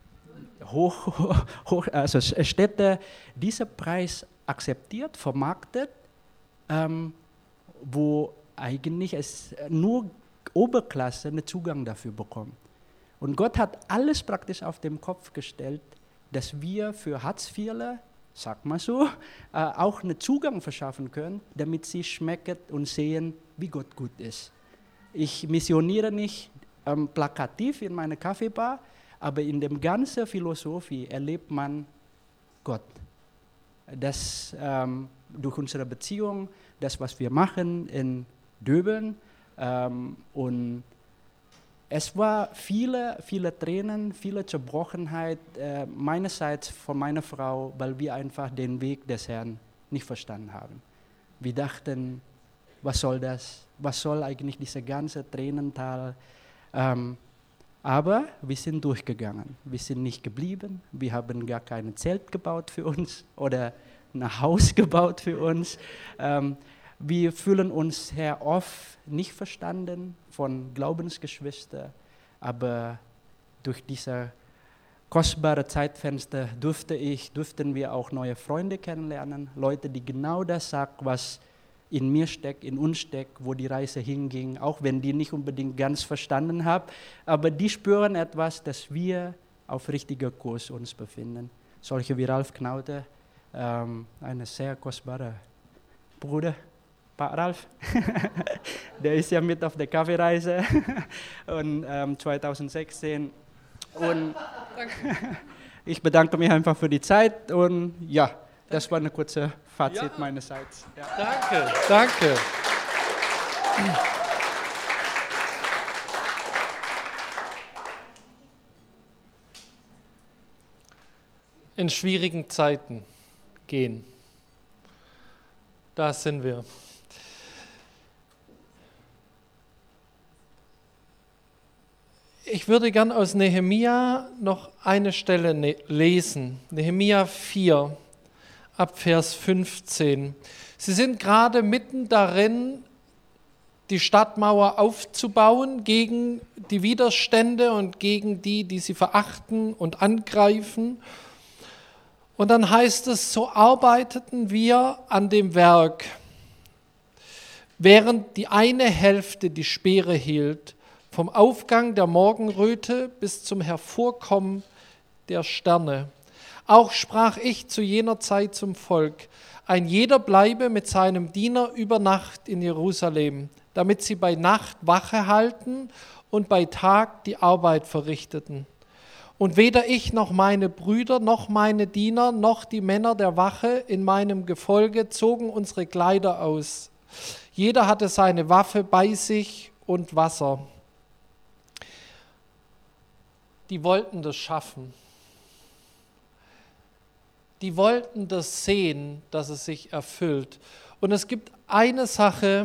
hoch, hoch, also Städte diesen Preis akzeptiert, vermarktet, ähm, wo eigentlich es nur Oberklasse einen Zugang dafür bekommt. Und Gott hat alles praktisch auf den Kopf gestellt, dass wir für Hartz-Vierler, sag mal so, äh, auch einen Zugang verschaffen können, damit sie schmecken und sehen, wie Gott gut ist. Ich missioniere nicht ähm, plakativ in meiner Kaffeebar, aber in der ganzen Philosophie erlebt man Gott. Das ähm, durch unsere Beziehung, das, was wir machen in Döbeln. Ähm, und es war viele, viele Tränen, viele Zerbrochenheit äh, meinerseits von meiner Frau, weil wir einfach den Weg des Herrn nicht verstanden haben. Wir dachten, was soll das? Was soll eigentlich diese ganze Tränental? Ähm, aber wir sind durchgegangen. Wir sind nicht geblieben. Wir haben gar kein Zelt gebaut für uns oder ein Haus gebaut für uns. Ähm, wir fühlen uns sehr oft nicht verstanden von Glaubensgeschwistern, aber durch diese kostbare Zeitfenster durfte ich, durften wir auch neue Freunde kennenlernen, Leute, die genau das sagen, was in mir steckt, in uns steckt, wo die Reise hinging, auch wenn die nicht unbedingt ganz verstanden haben, aber die spüren etwas, dass wir auf richtiger Kurs uns befinden. Solche wie Ralf Knaute, ähm, eine sehr kostbare Bruder, Pak Ralf. Der ist ja mit auf der Kaffeereise und ähm, zwanzig sechzehn. Und ich bedanke mich einfach für die Zeit und ja, das war eine kurze Fazit ja. meinerseits. Ja. Danke, danke. In schwierigen Zeiten gehen. Da sind wir. Ich würde gern aus Nehemia noch eine Stelle ne- lesen. Nehemia vier, ab Vers fünfzehn. Sie sind gerade mitten darin, die Stadtmauer aufzubauen gegen die Widerstände und gegen die, die sie verachten und angreifen. Und dann heißt es, so arbeiteten wir an dem Werk, während die eine Hälfte die Speere hielt, vom Aufgang der Morgenröte bis zum Hervorkommen der Sterne. Auch sprach ich zu jener Zeit zum Volk, ein jeder bleibe mit seinem Diener über Nacht in Jerusalem, damit sie bei Nacht Wache halten und bei Tag die Arbeit verrichteten. Und weder ich noch meine Brüder, noch meine Diener, noch die Männer der Wache in meinem Gefolge zogen unsere Kleider aus. Jeder hatte seine Waffe bei sich und Wasser. Die wollten das schaffen. Die wollten das sehen, dass es sich erfüllt. Und es gibt eine Sache,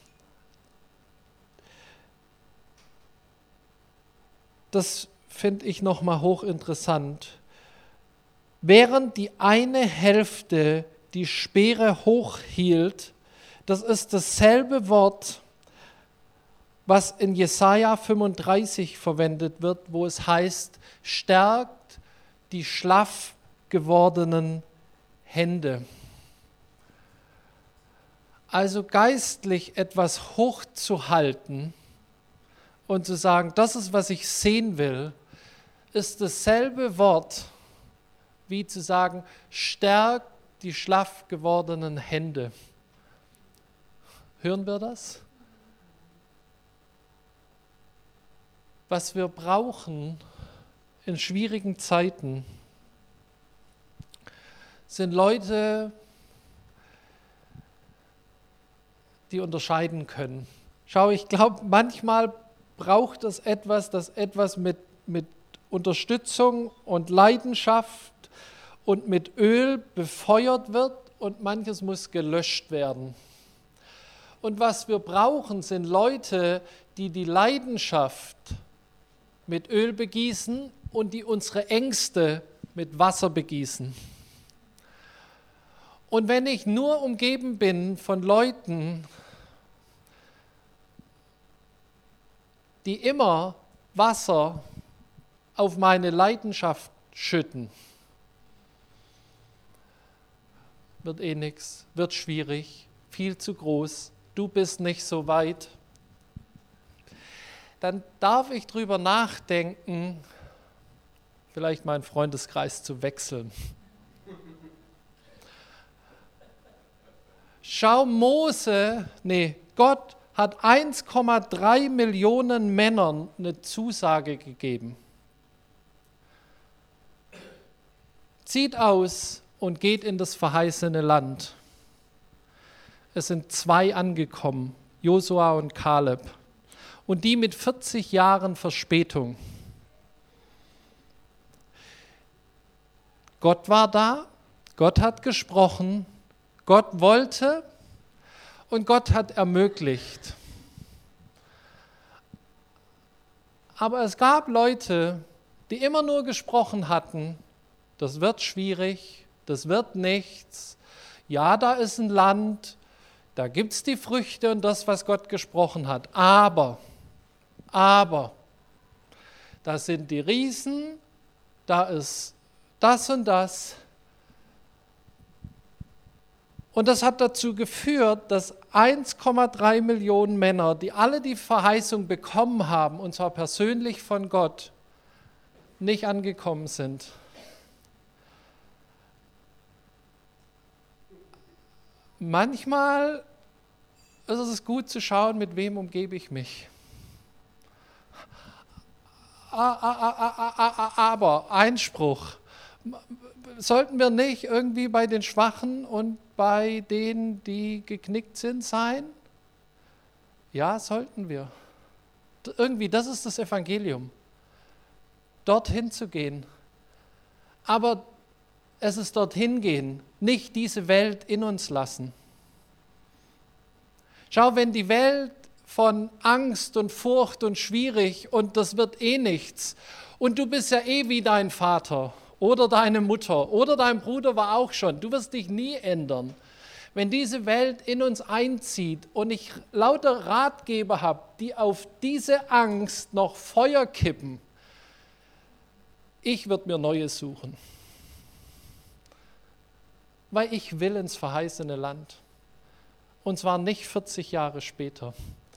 das finde ich nochmal hochinteressant. Während die eine Hälfte die Speere hochhielt, das ist dasselbe Wort, was in Jesaja fünfunddreißig verwendet wird, wo es heißt, stärkt die schlaff gewordenen Hände. Also geistlich etwas hochzuhalten und zu sagen, das ist, was ich sehen will, ist dasselbe Wort, wie zu sagen, stärkt die schlaff gewordenen Hände. Hören wir das? Was wir brauchen in schwierigen Zeiten, sind Leute, die unterscheiden können. Schau, ich glaube, manchmal braucht es etwas, das etwas mit, mit Unterstützung und Leidenschaft und mit Öl befeuert wird und manches muss gelöscht werden. Und was wir brauchen, sind Leute, die die Leidenschaft mit Öl begießen und die unsere Ängste mit Wasser begießen. Und wenn ich nur umgeben bin von Leuten, die immer Wasser auf meine Leidenschaft schütten, wird eh nichts, wird schwierig, viel zu groß, du bist nicht so weit, dann darf ich drüber nachdenken, vielleicht meinen Freundeskreis zu wechseln. Schau, Mose, nee, Gott hat eins Komma drei Millionen Männern eine Zusage gegeben. Zieht aus und geht in das verheißene Land. Es sind zwei angekommen, Josua und Kaleb, und die mit vierzig Jahren Verspätung. Gott war da, Gott hat gesprochen, Gott wollte und Gott hat ermöglicht. Aber es gab Leute, die immer nur gesprochen hatten, das wird schwierig, das wird nichts. Ja, da ist ein Land, da gibt es die Früchte und das, was Gott gesprochen hat. Aber, aber, da sind die Riesen, da ist das und das. Und das hat dazu geführt, dass eins Komma drei Millionen Männer, die alle die Verheißung bekommen haben, und zwar persönlich von Gott, nicht angekommen sind. Manchmal es ist gut zu schauen, mit wem umgebe ich mich. Aber Einspruch, sollten wir nicht irgendwie bei den Schwachen und bei denen, die geknickt sind, sein? Ja, sollten wir. Irgendwie, das ist das Evangelium, dorthin zu gehen. Aber es ist dorthin gehen, nicht diese Welt in uns lassen. Schau, wenn die Welt von Angst und Furcht und schwierig und das wird eh nichts und du bist ja eh wie dein Vater oder deine Mutter oder dein Bruder war auch schon, du wirst dich nie ändern. Wenn diese Welt in uns einzieht und ich lauter Ratgeber habe, die auf diese Angst noch Feuer kippen, ich würde mir neue suchen. Weil ich will ins verheißene Land. Und zwar nicht vierzig Jahre später.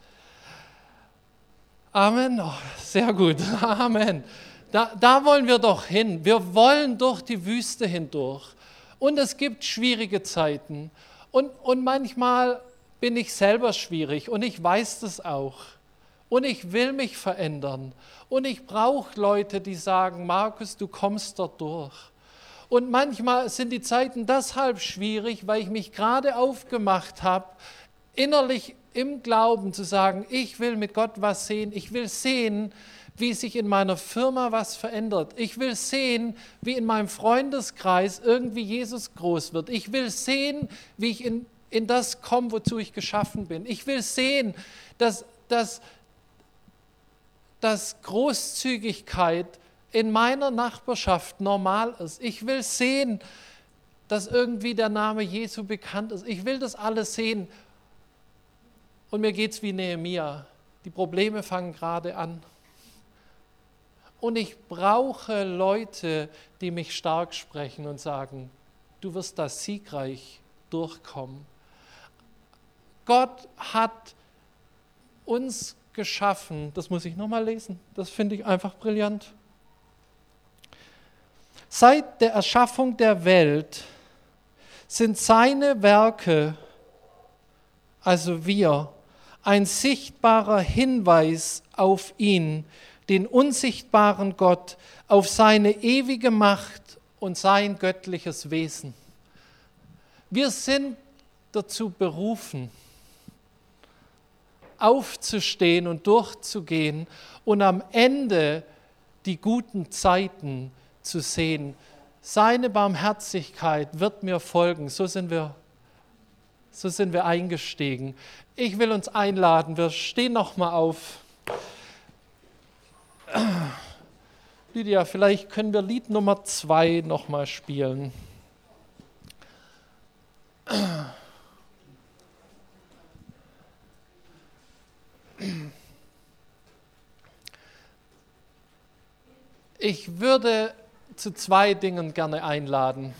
Amen. Oh, sehr gut. Amen. Da, da wollen wir doch hin. Wir wollen durch die Wüste hindurch. Und es gibt schwierige Zeiten. Und, und manchmal bin ich selber schwierig und ich weiß das auch. Und ich will mich verändern. Und ich brauche Leute, die sagen, Markus, du kommst dort durch. Und manchmal sind die Zeiten deshalb schwierig, weil ich mich gerade aufgemacht habe, innerlich im Glauben zu sagen, ich will mit Gott was sehen. Ich will sehen, wie sich in meiner Firma was verändert. Ich will sehen, wie in meinem Freundeskreis irgendwie Jesus groß wird. Ich will sehen, wie ich in, in das komme, wozu ich geschaffen bin. Ich will sehen, dass, dass, dass Großzügigkeit in meiner Nachbarschaft normal ist. Ich will sehen, dass irgendwie der Name Jesu bekannt ist. Ich will das alles sehen. Und mir geht es wie Nehemia. Die Probleme fangen gerade an. Und ich brauche Leute, die mich stark sprechen und sagen, du wirst da siegreich durchkommen. Gott hat uns geschaffen, das muss ich nochmal lesen, das finde ich einfach brillant. Seit der Erschaffung der Welt sind seine Werke, also wir, ein sichtbarer Hinweis auf ihn, den unsichtbaren Gott, auf seine ewige Macht und sein göttliches Wesen. Wir sind dazu berufen, aufzustehen und durchzugehen und am Ende die guten Zeiten zu sehen. Seine Barmherzigkeit wird mir folgen. So sind wir, so sind wir eingestiegen. Ich will uns einladen, wir stehen noch mal auf. Lydia, vielleicht können wir Lied Nummer zwei noch mal spielen. Ich würde zu zwei Dingen gerne einladen.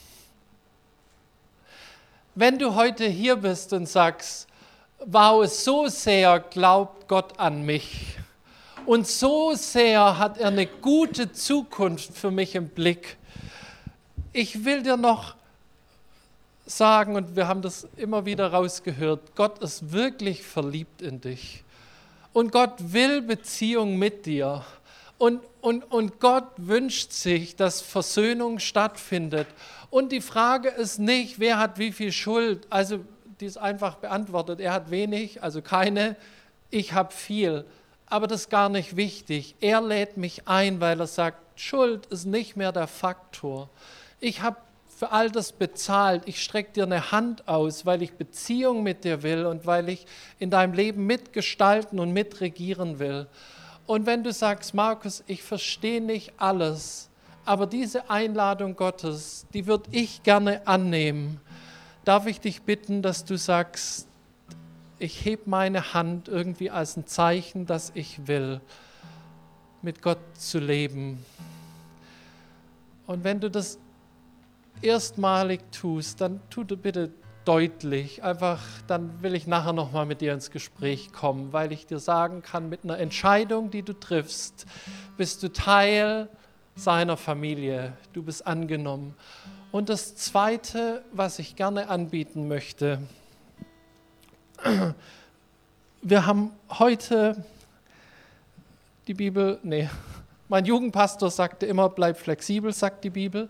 Wenn du heute hier bist und sagst, wow, so sehr glaubt Gott an mich und so sehr hat er eine gute Zukunft für mich im Blick. Ich will dir noch sagen, und wir haben das immer wieder rausgehört, Gott ist wirklich verliebt in dich. Und Gott will Beziehung mit dir. Und, und, und Gott wünscht sich, dass Versöhnung stattfindet. Und die Frage ist nicht, wer hat wie viel Schuld. Also die ist einfach beantwortet. Er hat wenig, also keine. Ich habe viel. Aber das ist gar nicht wichtig. Er lädt mich ein, weil er sagt, Schuld ist nicht mehr der Faktor. Ich habe für all das bezahlt. Ich strecke dir eine Hand aus, weil ich Beziehung mit dir will und weil ich in deinem Leben mitgestalten und mitregieren will. Und wenn du sagst, Markus, ich verstehe nicht alles, aber diese Einladung Gottes, die würde ich gerne annehmen, darf ich dich bitten, dass du sagst, ich hebe meine Hand irgendwie als ein Zeichen, dass ich will, mit Gott zu leben. Und wenn du das erstmalig tust, dann tu du bitte deutlich, einfach, dann will ich nachher nochmal mit dir ins Gespräch kommen, weil ich dir sagen kann, mit einer Entscheidung, die du triffst, bist du Teil seiner Familie, du bist angenommen. Und das Zweite, was ich gerne anbieten möchte, Wir haben heute die Bibel, nee, mein Jugendpastor sagte immer, bleib flexibel, sagt die Bibel.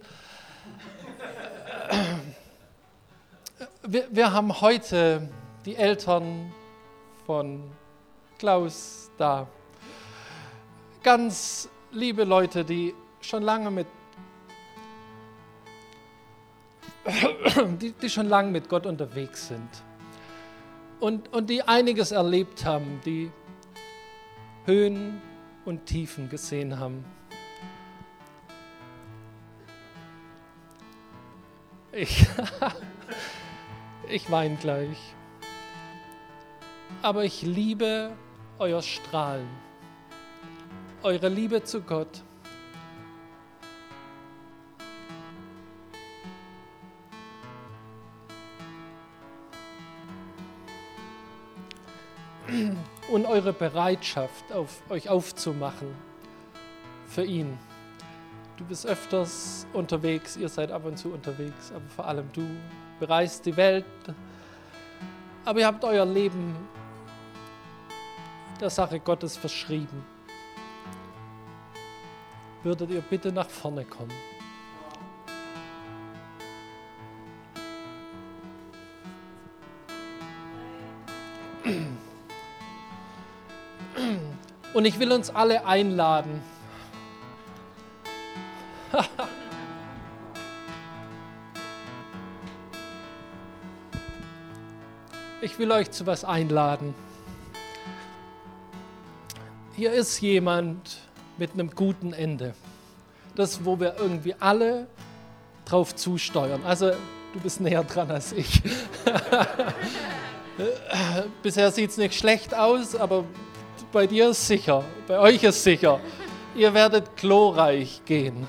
Wir, wir haben heute die Eltern von Klaus da. Ganz liebe Leute, die schon lange mit, die, die schon lange mit Gott unterwegs sind und, und die einiges erlebt haben, die Höhen und Tiefen gesehen haben. Ich, ich weine gleich. Aber ich liebe euer Strahlen, eure Liebe zu Gott. Und eure Bereitschaft, auf, euch aufzumachen für ihn. Du bist öfters unterwegs, ihr seid ab und zu unterwegs, aber vor allem du bereist die Welt. Aber ihr habt euer Leben der Sache Gottes verschrieben. Würdet ihr bitte nach vorne kommen? Und ich will uns alle einladen. Ich will euch zu was einladen. Hier ist jemand mit einem guten Ende. Das, wo wir irgendwie alle drauf zusteuern. Also, du bist näher dran als ich. Bisher sieht es nicht schlecht aus, aber bei dir ist sicher, bei euch ist sicher. Ihr werdet glorreich gehen.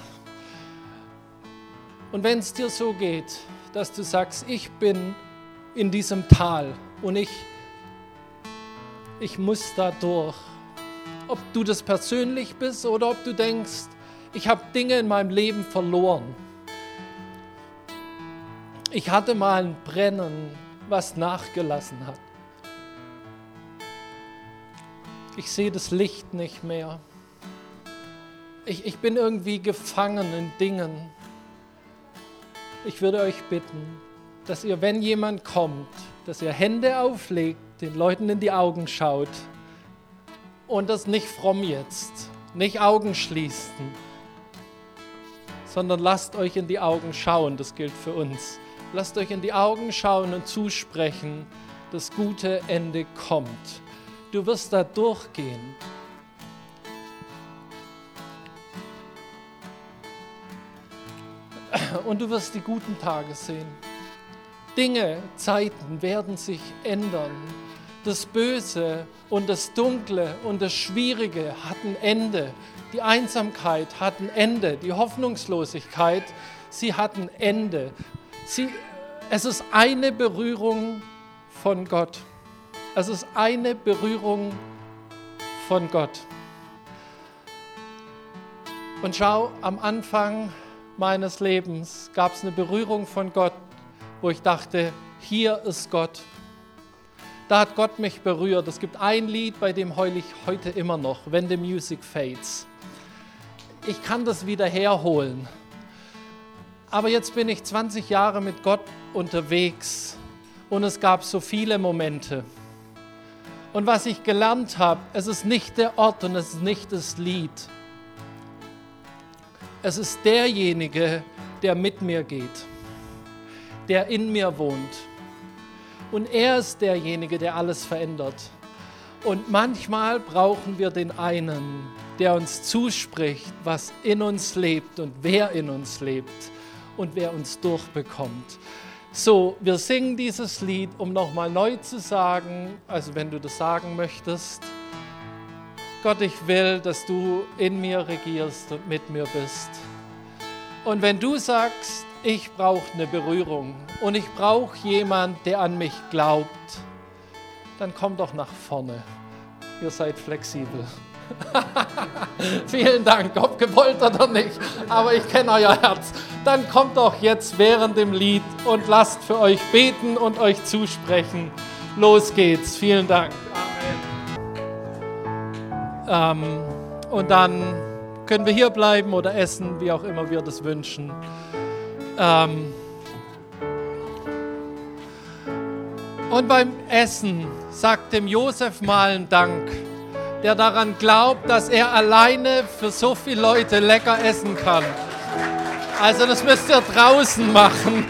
Und wenn es dir so geht, dass du sagst, ich bin in diesem Tal und ich, ich muss da durch, ob du das persönlich bist oder ob du denkst, ich habe Dinge in meinem Leben verloren. Ich hatte mal ein Brennen, was nachgelassen hat. Ich sehe das Licht nicht mehr. Ich, ich bin irgendwie gefangen in Dingen. Ich würde euch bitten, dass ihr, wenn jemand kommt, dass ihr Hände auflegt, den Leuten in die Augen schaut und das nicht fromm jetzt, nicht Augen schließen, sondern lasst euch in die Augen schauen, das gilt für uns. Lasst euch in die Augen schauen und zusprechen, das gute Ende kommt. Du wirst da durchgehen. Und du wirst die guten Tage sehen. Dinge, Zeiten werden sich ändern. Das Böse und das Dunkle und das Schwierige hat ein Ende. Die Einsamkeit hat ein Ende. Die Hoffnungslosigkeit, sie hat ein Ende. Sie, es ist eine Berührung von Gott. Es ist eine Berührung von Gott. Und schau, am Anfang meines Lebens gab es eine Berührung von Gott, wo ich dachte, hier ist Gott. Da hat Gott mich berührt. Es gibt ein Lied, bei dem heule ich heute immer noch, When the Music Fades. Ich kann das wieder herholen. Aber jetzt bin ich zwanzig Jahre mit Gott unterwegs und es gab so viele Momente. Und was ich gelernt habe, es ist nicht der Ort und es ist nicht das Lied. Es ist derjenige, der mit mir geht, der in mir wohnt. Und er ist derjenige, der alles verändert. Und manchmal brauchen wir den einen, der uns zuspricht, was in uns lebt und wer in uns lebt und wer uns durchbekommt. So, wir singen dieses Lied, um nochmal neu zu sagen, also wenn du das sagen möchtest, Gott, ich will, dass du in mir regierst und mit mir bist. Und wenn du sagst, ich brauche eine Berührung und ich brauche jemanden, der an mich glaubt, dann komm doch nach vorne. Ihr seid flexibel. Vielen Dank, ob gewollt oder nicht, aber ich kenne euer Herz. Dann kommt doch jetzt während dem Lied und lasst für euch beten und euch zusprechen, Los geht's. Vielen Dank. Amen. Ähm, und dann können wir hier bleiben oder essen, wie auch immer wir das wünschen. Ähm, und beim Essen sagt dem Josef mal einen Dank, der daran glaubt, dass er alleine für so viele Leute lecker essen kann. Also das müsst ihr draußen machen.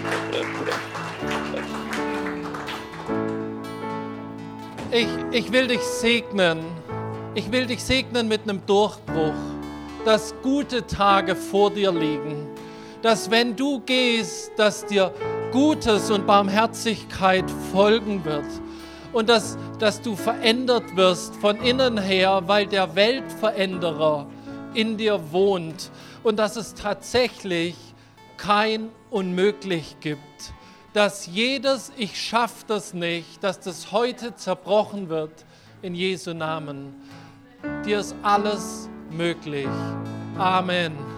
Ich, ich will dich segnen. Ich will dich segnen mit einem Durchbruch, dass gute Tage vor dir liegen. Dass wenn du gehst, dass dir Gutes und Barmherzigkeit folgen wird. Und dass, dass du verändert wirst von innen her, weil der Weltveränderer in dir wohnt. Und dass es tatsächlich kein Unmöglich gibt. Dass jedes Ich schaffe das nicht, dass das heute zerbrochen wird in Jesu Namen. Dir ist alles möglich. Amen.